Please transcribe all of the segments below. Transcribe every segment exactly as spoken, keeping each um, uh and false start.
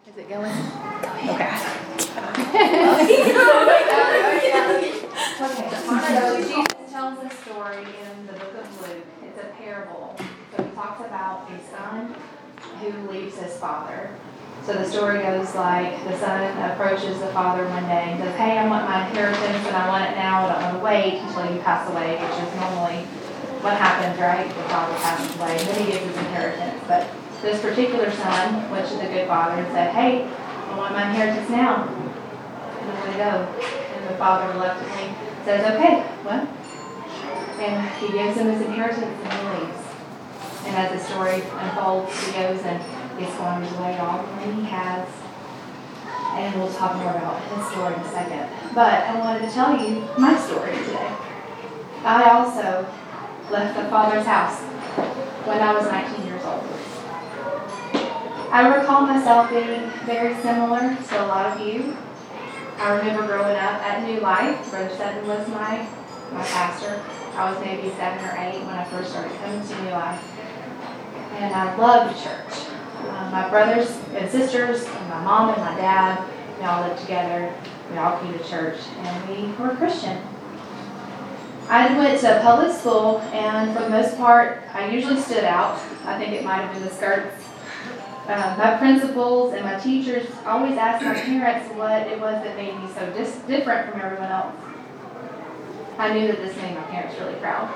Is it going? Okay. Okay, so Jesus tells a story in the book of Luke. It's a parable. So he talks about a son who leaves his father. So the story goes like the son approaches the father one day and says, hey, I want my inheritance and I want it now. I don't want to wait until you pass away, which is normally what happens, right? The father passes away and then he gives his inheritance. But this particular son went to the good father and said, hey, I want my inheritance now. And I'm going to go. And the father reluctantly says, okay, well. And he gives him his inheritance and he leaves. And as the story unfolds, he goes and he squanders away all the money he has. And we'll talk more about his story in a second. But I wanted to tell you my story today. I also left the Father's house when I was nineteen years old. I recall myself being very similar to a lot of you. I remember growing up at New Life. Brother Sutton was my, my pastor. I was maybe seven or eight when I first started coming to New Life. And I loved church. Uh, my brothers and sisters, and my mom and my dad, we all lived together. We all came to church, and we were Christian. I went to public school, and for the most part, I usually stood out. I think it might have been the skirts. Uh, my principals and my teachers always asked my parents what it was that made me so dis- different from everyone else. I knew that this made my parents really proud.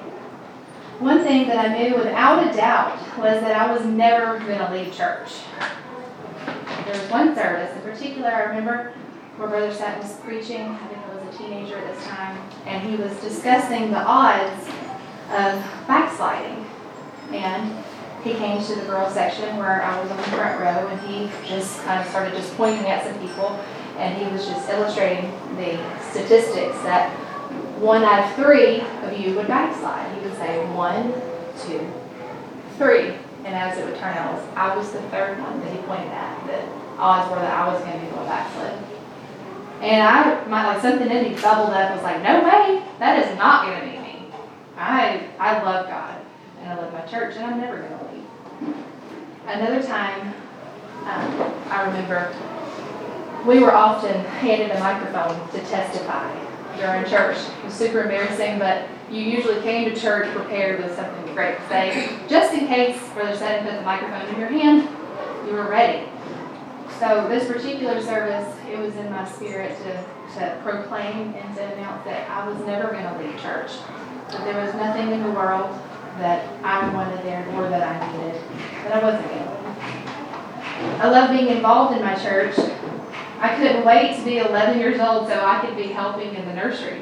One thing that I knew without a doubt was that I was never going to leave church. There was one service in particular I remember where Brother Sutton was preaching. I think I was a teenager at this time. And he was discussing the odds of backsliding. And he came to the girls section where I was on the front row, and he just kind of started just pointing at some people, and he was just illustrating the statistics that one out of three of you would backslide. He would say one, two, three. And as it would turn out, I was the third one that he pointed at. The odds were that I was going to be going backslid. And I, my, like something in me bubbled up. I was like, no way, that is not going to be me. I, I love God, and I love my church, and I'm never going to leave. Another time, um, I remember we were often handed a microphone to testify during church. It was super embarrassing, but you usually came to church prepared with something great to say. Just in case Brother Sutton put the microphone in your hand, you were ready. So this particular service, it was in my spirit to, to proclaim and to announce that I was never going to leave church. That there was nothing in the world that I wanted there or that I needed, that I wasn't going to leave. I love being involved in my church. I couldn't wait to be eleven years old so I could be helping in the nursery.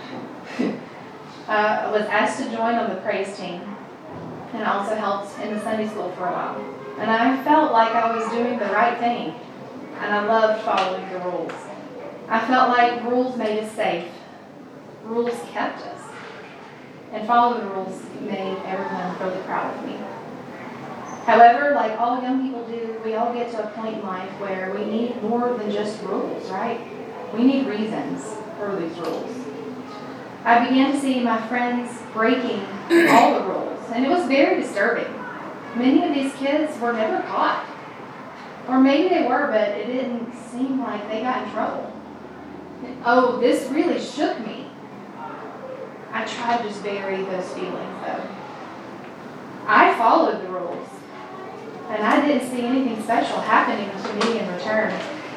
uh, I was asked to join on the praise team, and I also helped in the Sunday school for a while. And I felt like I was doing the right thing, and I loved following the rules. I felt like rules made us safe. Rules kept us. And following the rules made everyone really proud of me. However, like all young people do, we all get to a point in life where we need more than just rules, right? We need reasons for these rules. I began to see my friends breaking all the rules, and it was very disturbing. Many of these kids were never caught. Or maybe they were, but it didn't seem like they got in trouble. Oh, this really shook me. I tried to just bury those feelings, though. I followed the rules, and I didn't see anything special happening to me in return.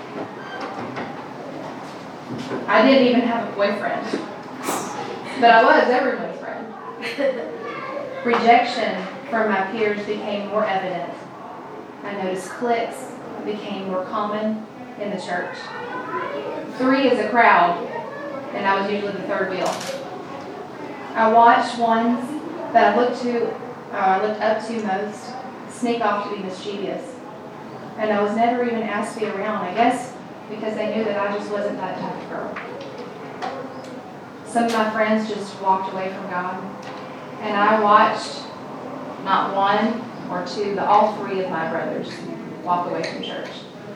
I didn't even have a boyfriend, but I was everyone's friend. Rejection from my peers became more evident. I noticed cliques became more common in the church. Three is a crowd, and I was usually the third wheel. I watched ones that I looked to, uh, I looked up to most, sneak off to be mischievous. And I was never even asked to be around, I guess because they knew that I just wasn't that type of girl. Some of my friends just walked away from God. And I watched not one or two, but all three of my brothers walk away from church.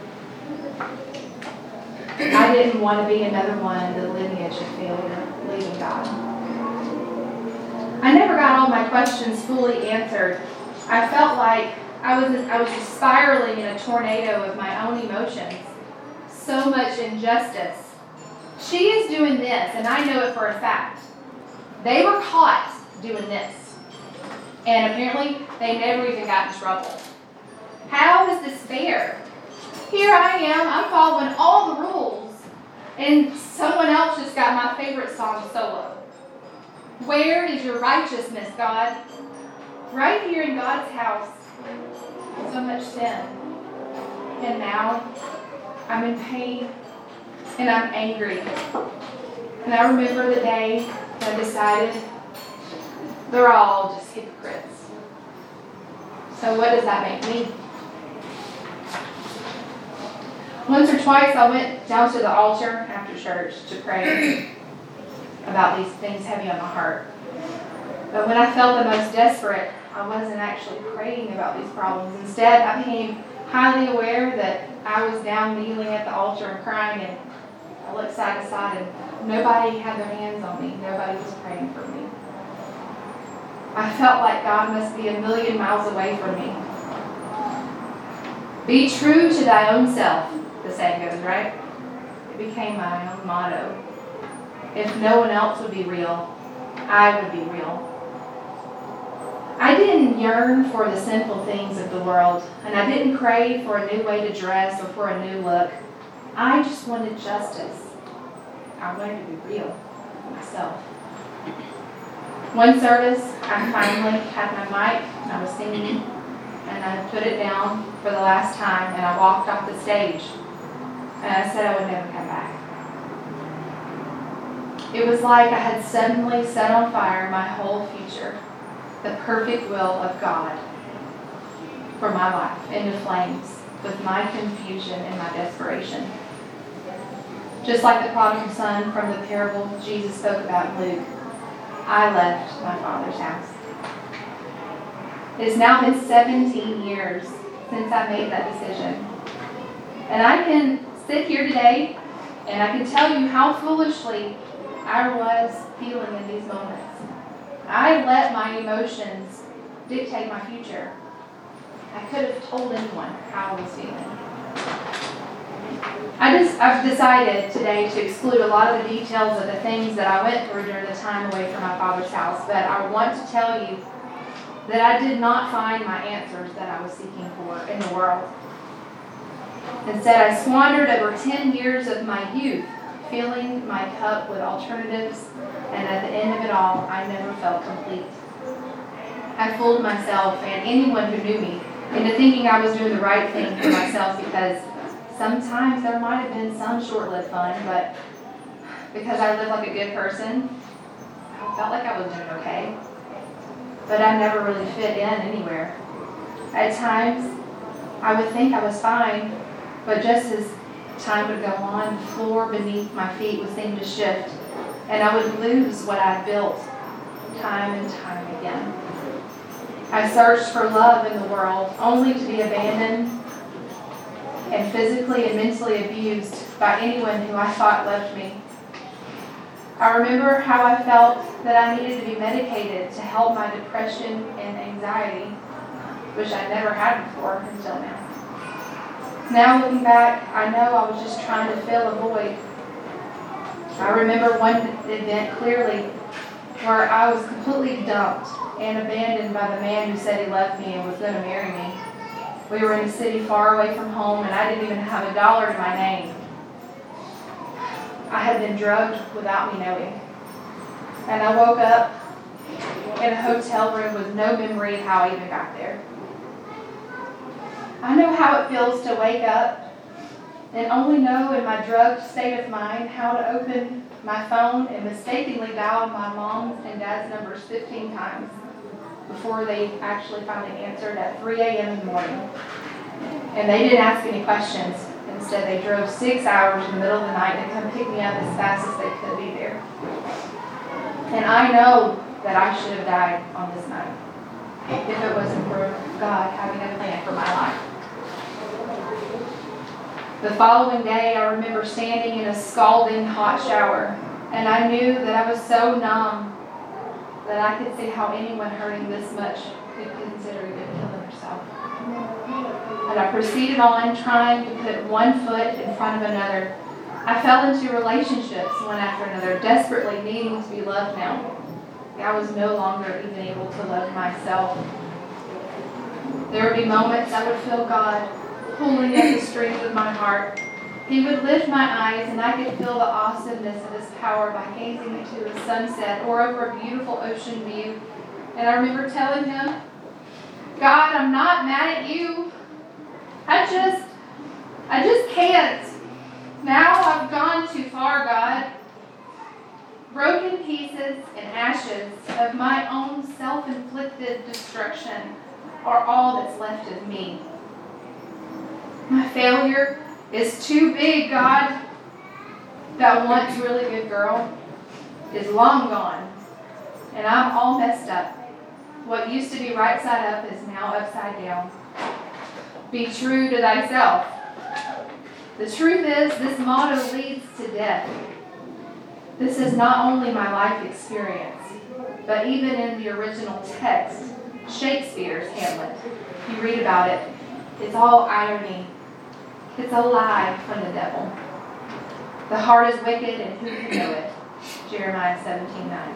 I didn't want to be another one in the lineage of failure, leaving God. I never got all my questions fully answered. I felt like I was I was just spiraling in a tornado of my own emotions. So much injustice. She is doing this, and I know it for a fact. They were caught doing this. And apparently, they never even got in trouble. How is this fair? Here I am, I'm following all the rules, and someone else just got my favorite song solo. Where is your righteousness, God? Right here in God's house, so much sin. And now, I'm in pain, and I'm angry. And I remember the day that I decided they're all just hypocrites. So what does that make me? Once or twice I went down to the altar after church to pray about these things heavy on my heart. But when I felt the most desperate, I wasn't actually praying about these problems. Instead, I became highly aware that I was down kneeling at the altar and crying, and I looked side to side and nobody had their hands on me. Nobody was praying for me. I felt like God must be a million miles away from me. Be true to thy own self, the saying goes, right? It became my own motto. If no one else would be real, I would be real. I didn't yearn for the sinful things of the world, and I didn't crave for a new way to dress or for a new look. I just wanted justice. I wanted to be real myself. One service, I finally had my mic, and I was singing, and I put it down for the last time, and I walked off the stage, and I said I would never come back. It was like I had suddenly set on fire my whole future, the perfect will of God for my life, into flames with my confusion and my desperation. Just like the prodigal son from the parable Jesus spoke about in Luke, I left my Father's house. It has now been seventeen years since I made that decision. And I can sit here today and I can tell you how foolishly I was feeling in these moments. I let my emotions dictate my future. I could have told anyone how I was feeling. I just, I've decided today to exclude a lot of the details of the things that I went through during the time away from my Father's house, but I want to tell you that I did not find my answers that I was seeking for in the world. Instead, I squandered over ten years of my youth filling my cup with alternatives, and at the end of it all, I never felt complete. I fooled myself and anyone who knew me into thinking I was doing the right thing for myself, because sometimes there might have been some short-lived fun, but because I lived like a good person, I felt like I was doing okay. But I never really fit in anywhere. At times, I would think I was fine, but just as time would go on, the floor beneath my feet would seem to shift, and I would lose what I built time and time again. I searched for love in the world, only to be abandoned and physically and mentally abused by anyone who I thought loved me. I remember how I felt that I needed to be medicated to help my depression and anxiety, which I never had before until now. Now looking back, I know I was just trying to fill a void. I remember one event clearly where I was completely dumped and abandoned by the man who said he loved me and was going to marry me. We were in a city far away from home, and I didn't even have a dollar to my name. I had been drugged without me knowing. And I woke up in a hotel room with no memory of how I even got there. I know how it feels to wake up and only know in my drugged state of mind how to open my phone and mistakenly dial my mom's and dad's numbers fifteen times before they actually finally answered at three a.m. in the morning. And they didn't ask any questions. Instead, they drove six hours in the middle of the night to come pick me up as fast as they could be there. And I know that I should have died on this night if it wasn't for God having a plan for my life. The following day, I remember standing in a scalding hot shower, and I knew that I was so numb that I could see how anyone hurting this much could consider even killing herself. And I proceeded on, trying to put one foot in front of another. I fell into relationships one after another, desperately needing to be loved now. I was no longer even able to love myself. There would be moments I would feel God pulling at the strings of my heart. He would lift my eyes and I could feel the awesomeness of His power by gazing into a sunset or over a beautiful ocean view. And I remember telling Him, God, I'm not mad at you. I just, I just can't. Now I've gone too far, God. Broken pieces and ashes of my own self-inflicted destruction are all that's left of me. My failure is too big, God. That once really good girl is long gone, and I'm all messed up. What used to be right side up is now upside down. Be true to thyself. The truth is, this motto leads to death. This is not only my life experience, but even in the original text, Shakespeare's Hamlet, you read about it, it's all irony. It's a lie from the devil. The heart is wicked, and who can know it? Jeremiah seventeen nine.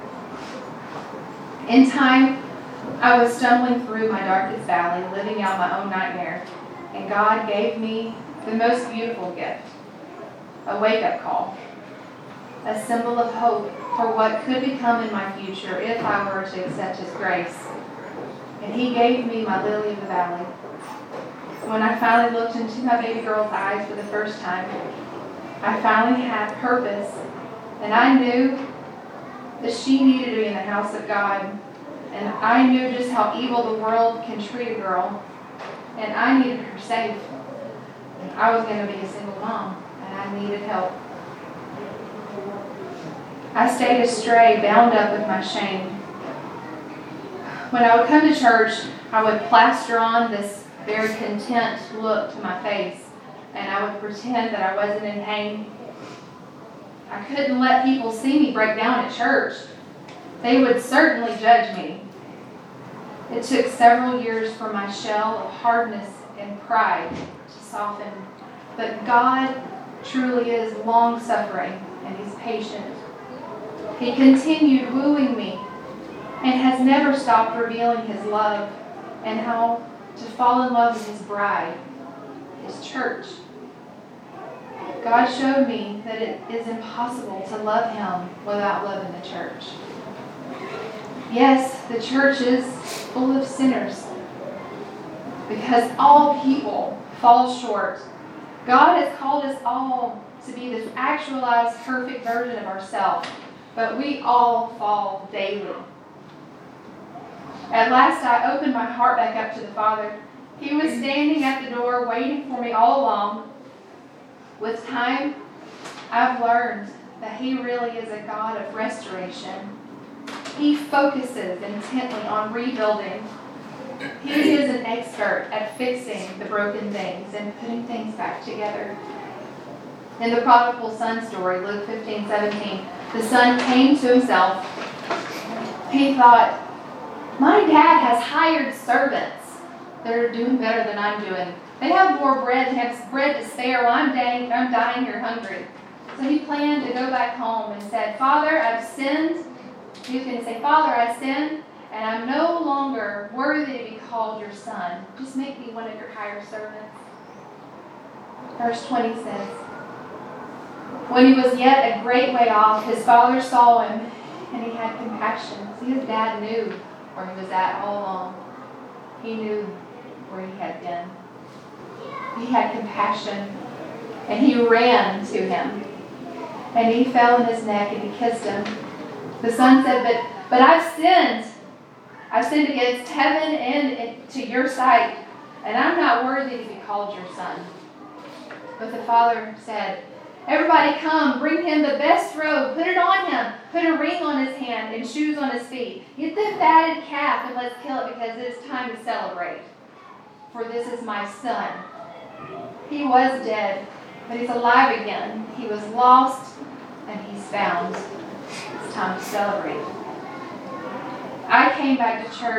In time, I was stumbling through my darkest valley, living out my own nightmare, and God gave me the most beautiful gift, a wake-up call, a symbol of hope for what could become in my future if I were to accept His grace. And He gave me my lily of the valley. When I finally looked into my baby girl's eyes for the first time, I finally had purpose, and I knew that she needed to be in the house of God, and I knew just how evil the world can treat a girl, and I needed her safe. And I was going to be a single mom, and I needed help. I stayed astray, bound up with my shame. When I would come to church, I would plaster on this very content look to my face, and I would pretend that I wasn't in pain. I couldn't let people see me break down at church. They would certainly judge me. It took several years for my shell of hardness and pride to soften, but God truly is long-suffering, and He's patient. He continued wooing me and has never stopped revealing His love and how to fall in love with His bride, His church. God showed me that it is impossible to love Him without loving the church. Yes, the church is full of sinners because all people fall short. God has called us all to be this actualized, perfect version of ourselves, but we all fall daily. At last, I opened my heart back up to the Father. He was standing at the door waiting for me all along. With time, I've learned that He really is a God of restoration. He focuses intently on rebuilding. He is an expert at fixing the broken things and putting things back together. In the prodigal son story, Luke fifteen seventeen, the son came to himself. He thought, my dad has hired servants that are doing better than I'm doing. They have more bread and have bread to spare while I'm dying, I'm dying here hungry. So he planned to go back home and said, Father, I've sinned. He was going to say, Father, I sinned, and I'm no longer worthy to be called your son. Just make me one of your hired servants. Verse twenty says, when he was yet a great way off, his father saw him, and he had compassion. See, his dad knew where he was at all along. He knew where he had been. He had compassion, and he ran to him. And he fell on his neck, and he kissed him. The son said, but, but I've sinned. I've sinned against heaven and to your sight, and I'm not worthy to be called your son. But the father said, everybody come, bring him the best robe, put it on him, put a ring on his hand and shoes on his feet. Get the fatted calf and let's kill it because it is time to celebrate. For this is my son. He was dead, but he's alive again. He was lost and he's found. It's time to celebrate. I came back to church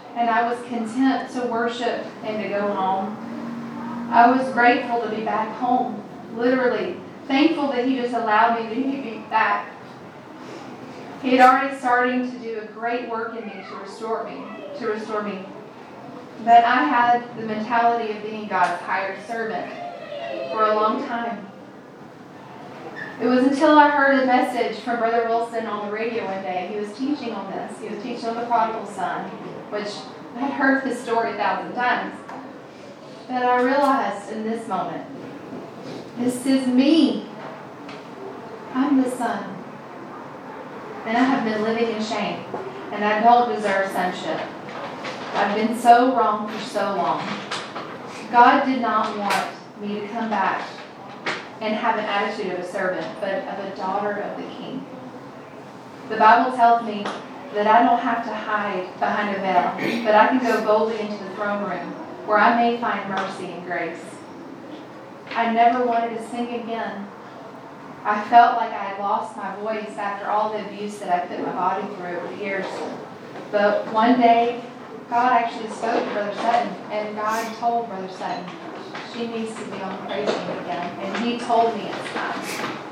and I was content to worship and to go home. I was grateful to be back home, literally. Thankful that he just allowed me to be back. He had already started to do a great work in me to restore me, to restore me. But I had the mentality of being God's hired servant for a long time. It was until I heard a message from Brother Wilson on the radio one day. He was teaching on this. He was teaching on the prodigal son, which I had heard this story a thousand times. But I realized in this moment, this is me. I'm the son. And I have been living in shame. And I don't deserve sonship. I've been so wrong for so long. God did not want me to come back and have an attitude of a servant, but of a daughter of the King. The Bible tells me that I don't have to hide behind a veil, but I can go boldly into the throne room where I may find mercy and grace. I never wanted to sing again. I felt like I had lost my voice after all the abuse that I put my body through over the years. But one day, God actually spoke to Brother Sutton, and God told Brother Sutton, she needs to be on praise team again. And he told me it's time.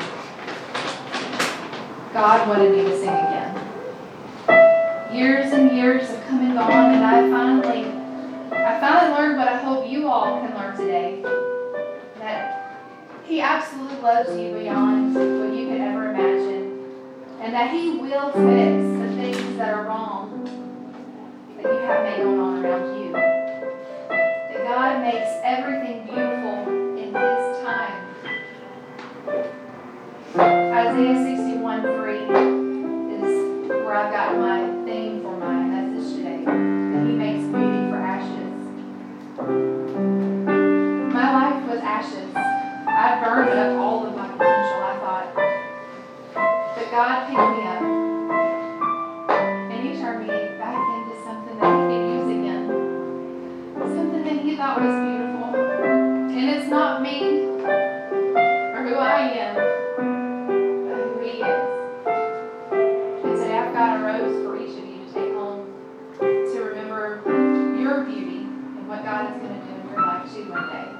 God wanted me to sing again. Years and years have come and gone, and I finally, I finally learned what I hope you all can learn today. That he absolutely loves you beyond what you could ever imagine. And that he will fix the things that are wrong that you have made going on around you. That God makes everything beautiful in his time. Isaiah sixty-one three is where I've got my theme for my message today. That he makes beauty for ashes. My life was ashes. I burned up all of my potential, I thought. But God picked me up. And he turned me back into something that he could use again. Something that he thought was beautiful. And it's not me or who I am, but who he is. And today I've got a rose for each of you to take home to remember your beauty and what God is going to do in your life too one day.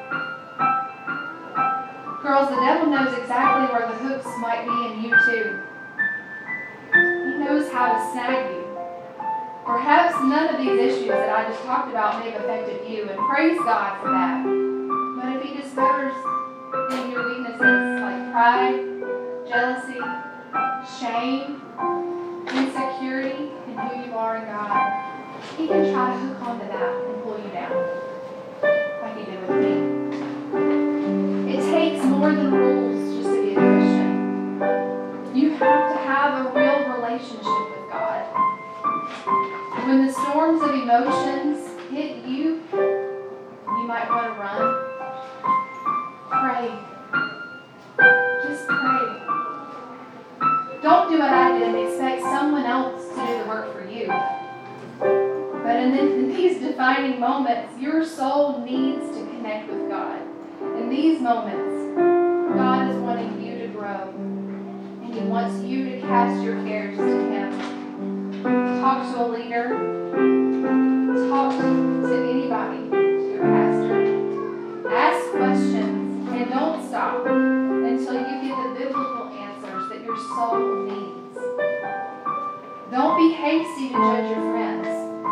Girls, the devil knows exactly where the hooks might be in you too. He knows how to snag you. Perhaps none of these issues that I just talked about may have affected you, and praise God for that. But if he discovers in your weaknesses like pride, jealousy, shame, insecurity in who you are in God, he can try to hook onto that and pull you down, like he did with me. It takes more than rules just to be a Christian. You have to have a real relationship with God. When the storms of emotions hit you, you might want to run. Pray. Just pray. Don't do what I did and expect someone else to do the work for you. But in, the, in these defining moments, your soul needs to connect with God. In these moments, God is wanting you to grow. And he wants you to cast your cares to him. Talk to a leader. Talk to anybody, to your pastor. Ask questions and don't stop until you get the biblical answers that your soul needs. Don't be hasty to judge your friends.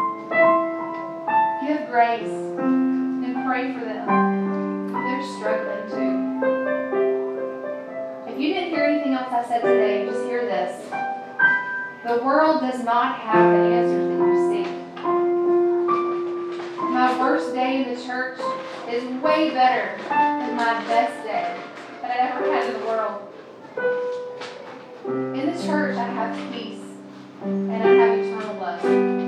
Give grace and pray for them. They're struggling too. If you didn't hear anything else I said today, just hear this. The world does not have the answers that you seek. My worst day in the church is way better than my best day that I ever had in the world. In the church, I have peace and I have eternal love.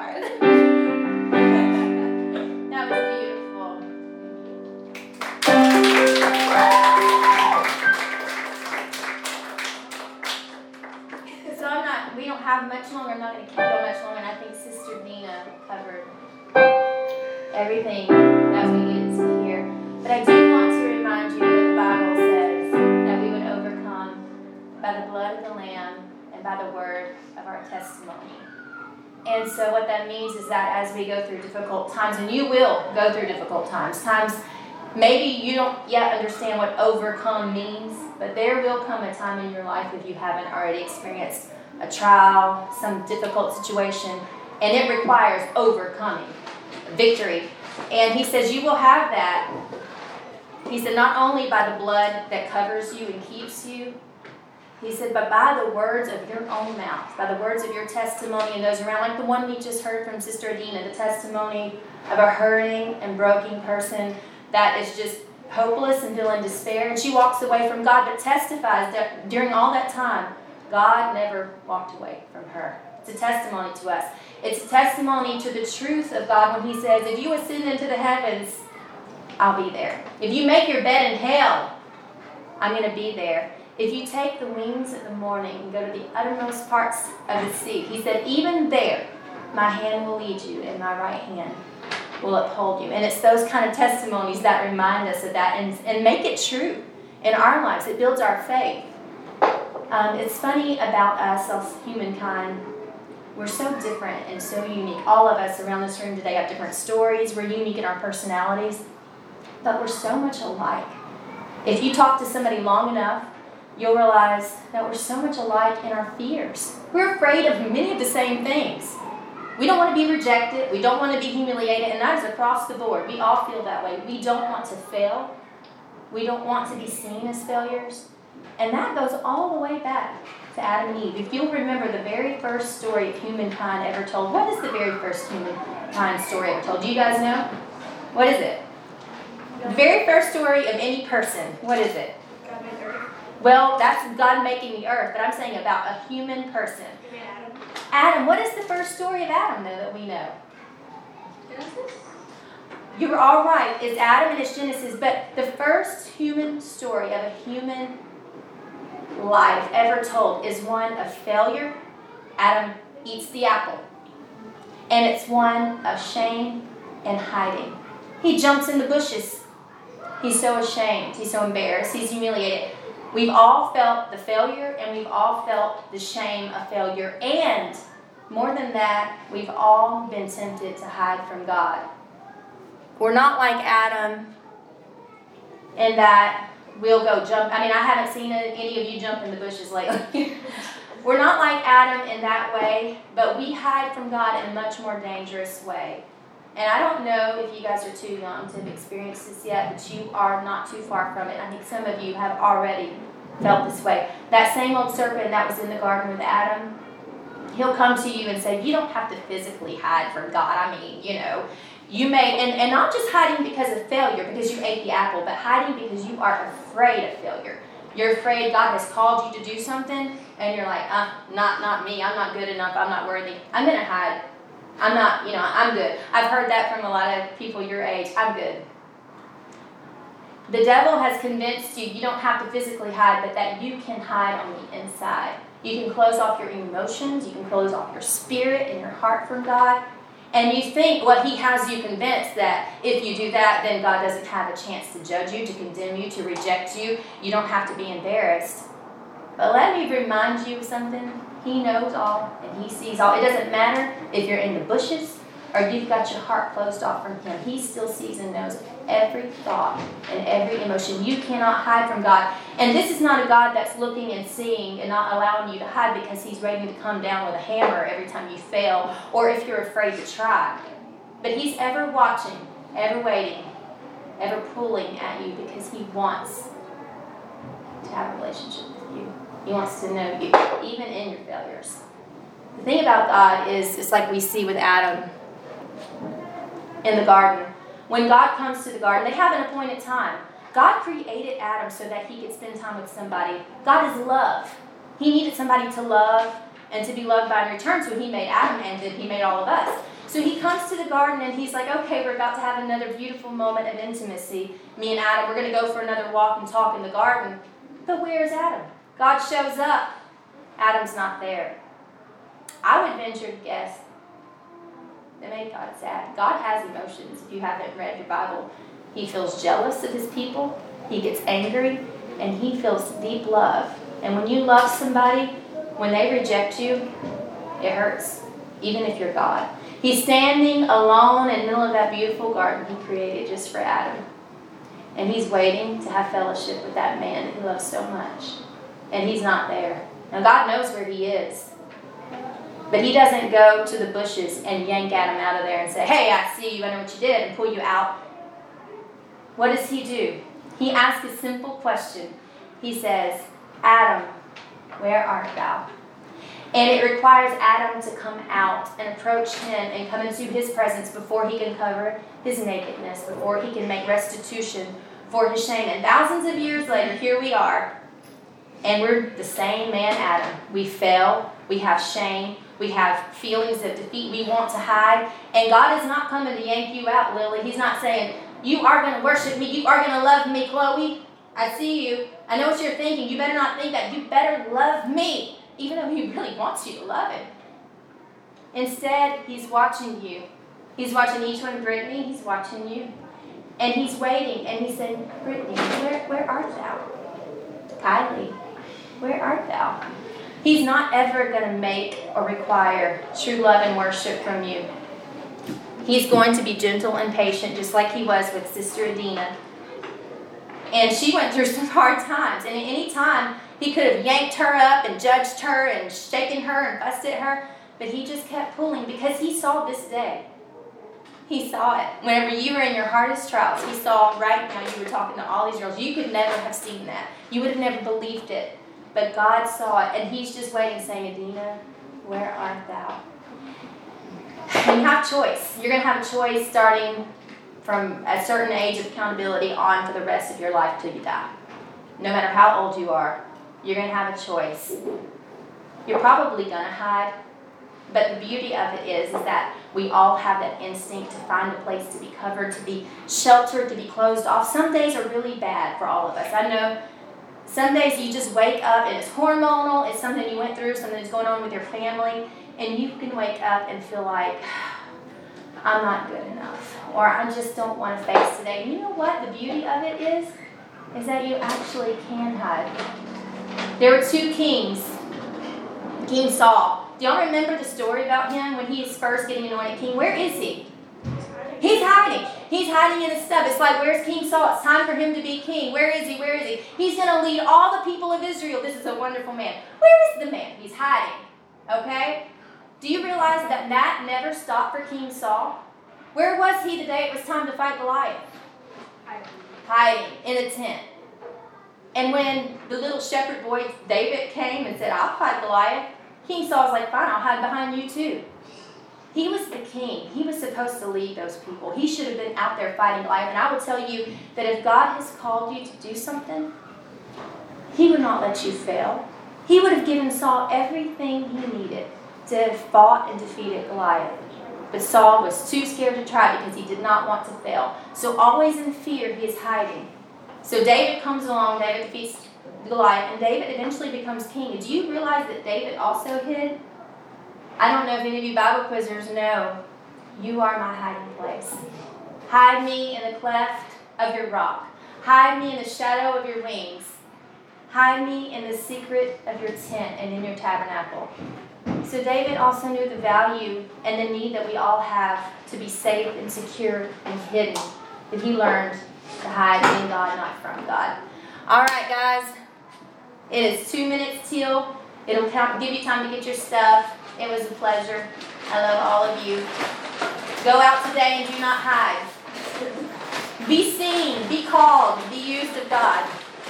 sorry. That was beautiful. So I'm not, we don't have much longer. I'm not going to keep going much longer. And I think Sister Dina covered everything that we needed to hear. But I do want to remind you that the Bible says that we would overcome by the blood of the Lamb and by the word of our testimony. And so what that means is that as we go through difficult times, and you will go through difficult times, times maybe you don't yet understand what overcome means, but there will come a time in your life if you haven't already experienced a trial, some difficult situation, and it requires overcoming, victory. And he says you will have that. He said not only by the blood that covers you and keeps you, he said, but by the words of your own mouth, by the words of your testimony and those around, like the one we just heard from Sister Adina, the testimony of a hurting and broken person that is just hopeless and feeling despair, and she walks away from God, but testifies that during all that time, God never walked away from her. It's a testimony to us. It's a testimony to the truth of God when he says, if you ascend into the heavens, I'll be there. If you make your bed in hell, I'm going to be there. If you take the wings of the morning and go to the uttermost parts of the sea, he said, even there, my hand will lead you and my right hand will uphold you. And it's those kind of testimonies that remind us of that and, and make it true in our lives. It builds our faith. Um, it's funny about us, us humankind. We're so different and so unique. All of us around this room today have different stories. We're unique in our personalities, but we're so much alike. If you talk to somebody long enough, you'll realize that we're so much alike in our fears. We're afraid of many of the same things. We don't want to be rejected. We don't want to be humiliated, and that is across the board. We all feel that way. We don't want to fail. We don't want to be seen as failures. And that goes all the way back to Adam and Eve. If you'll remember the very first story of humankind ever told, what is the very first humankind story ever told? Do you guys know? What is it? The very first story of any person. What is it? God made the earth. Well, that's God making the earth, but I'm saying about a human person. You made Adam. Adam, what is the first story of Adam, though, that we know? Genesis? You were all right. It's Adam and it's Genesis, but the first human story of a human life ever told is one of failure. Adam eats the apple. And it's one of shame and hiding. He jumps in the bushes. He's so ashamed. He's so embarrassed. He's humiliated. We've all felt the failure, and we've all felt the shame of failure. And more than that, we've all been tempted to hide from God. We're not like Adam in that we'll go jump. I mean, I haven't seen any of you jump in the bushes lately. We're not like Adam in that way, but we hide from God in a much more dangerous way. And I don't know if you guys are too young to have experienced this yet, but you are not too far from it. I think some of you have already felt this way. That same old serpent that was in the garden with Adam, he'll come to you and say, you don't have to physically hide from God. I mean, you know, you may, and, and not just hiding because of failure, because you ate the apple, but hiding because you are afraid of failure. You're afraid God has called you to do something, and you're like, uh, not, not me. I'm not good enough. I'm not worthy. I'm going to hide. I'm not, you know, I'm good. I've heard that from a lot of people your age. I'm good. The devil has convinced you you don't have to physically hide, but that you can hide on the inside. You can close off your emotions. You can close off your spirit and your heart from God. And you think, well, he has you convinced that if you do that, then God doesn't have a chance to judge you, to condemn you, to reject you. You don't have to be embarrassed. But let me remind you of something. He knows all and he sees all. It doesn't matter if you're in the bushes or you've got your heart closed off from him. He still sees and knows every thought and every emotion. You cannot hide from God. And this is not a God that's looking and seeing and not allowing you to hide because he's ready to come down with a hammer every time you fail or if you're afraid to try. But he's ever watching, ever waiting, ever pulling at you because he wants to have a relationship with you. He wants to know you, even in your failures. The thing about God is, it's like we see with Adam in the garden. When God comes to the garden, they have an appointed time. God created Adam so that he could spend time with somebody. God is love. He needed somebody to love and to be loved by in return, so he made Adam and then he made all of us. So he comes to the garden and he's like, okay, we're about to have another beautiful moment of intimacy. Me and Adam, we're going to go for another walk and talk in the garden. But where's Adam? God shows up. Adam's not there. I would venture to guess that made God sad. God has emotions. If you haven't read your Bible, he feels jealous of his people. He gets angry, and he feels deep love. And when you love somebody, when they reject you, it hurts, even if you're God. He's standing alone in the middle of that beautiful garden he created just for Adam. And he's waiting to have fellowship with that man that he loves so much. And he's not there. Now, God knows where he is. But he doesn't go to the bushes and yank Adam out of there and say, hey, I see you, I know what you did, and pull you out. What does he do? He asks a simple question. He says, Adam, where art thou? And it requires Adam to come out and approach him and come into his presence before he can cover his nakedness, before he can make restitution for his shame. And thousands of years later, here we are, and we're the same man, Adam. We fail, we have shame, we have feelings of defeat, we want to hide. And God is not coming to yank you out, Lily. He's not saying, you are going to worship me, you are going to love me, Chloe. I see you. I know what you're thinking. You better not think that. You better love me, even though he really wants you to love him. Instead, he's watching you. He's watching each one, Brittany. He's watching you. And he's waiting, and he's saying, Brittany, where, where art thou? Kylie, where art thou? He's not ever going to make or require true love and worship from you. He's going to be gentle and patient, just like he was with Sister Adina. And she went through some hard times. And at any time, he could have yanked her up and judged her and shaken her and fussed at her. But he just kept pulling because he saw this day. He saw it. Whenever you were in your hardest trials, he saw right now you were talking to all these girls. You could never have seen that. You would have never believed it. But God saw it. And he's just waiting, saying, Adina, where art thou? And you have choice. You're going to have a choice starting from a certain age of accountability on for the rest of your life till you die. No matter how old you are, you're going to have a choice. You're probably going to hide, but the beauty of it is, is that we all have that instinct to find a place to be covered, to be sheltered, to be closed off. Some days are really bad for all of us. I know some days you just wake up and it's hormonal, it's something you went through, something that's going on with your family, and you can wake up and feel like, I'm not good enough, or I just don't want to face today. And you know what the beauty of it is? Is that you actually can hide. There were two kings. King Saul. Do y'all remember the story about him when he is first getting anointed king? Where is he? He's hiding. He's hiding in his stuff. It's like, where's King Saul? It's time for him to be king. Where is he? Where is he? He's going to lead all the people of Israel. This is a wonderful man. Where is the man? He's hiding. Okay? Do you realize that that never stopped for King Saul? Where was he the day it was time to fight Goliath? Hiding. Hiding in a tent. And when the little shepherd boy David came and said, I'll fight Goliath, King Saul's like, fine, I'll hide behind you too. He was the king. He was supposed to lead those people. He should have been out there fighting Goliath. And I will tell you that if God has called you to do something, he would not let you fail. He would have given Saul everything he needed to have fought and defeated Goliath. But Saul was too scared to try because he did not want to fail. So always in fear, he is hiding. So David comes along, David defeats Goliath, and David eventually becomes king. Do you realize that David also hid? I don't know if any of you Bible quizzers know, you are my hiding place. Hide me in the cleft of your rock. Hide me in the shadow of your wings. Hide me in the secret of your tent and in your tabernacle. So David also knew the value and the need that we all have to be safe and secure and hidden. That he learned to hide in God, not from God. All right, guys. It is two minutes till. It'll count, give you time to get your stuff. It was a pleasure. I love all of you. Go out today and do not hide. Be seen, be called, be used of God.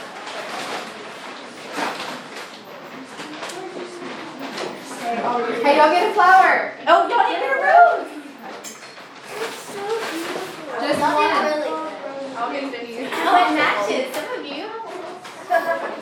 Hey, y'all get a flower. Oh, y'all didn't get a rose. Just Not one. really. I'll get it to you. Oh, it matches. Some of you.